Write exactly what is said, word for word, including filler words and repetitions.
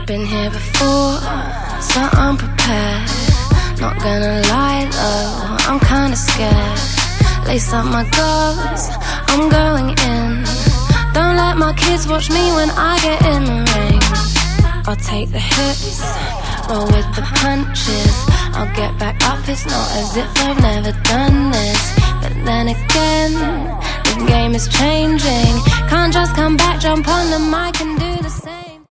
Been here before, so I'm prepared. Not gonna lie though, I'm kinda scared. Lace up my gloves, I'm going in. Don't let my kids watch me when I get in the ring. I'll take the hits, roll with the punches. I'll get back up, it's not as if I've never done this. But then again, the game is changing. Can't just come back, jump on the mic and do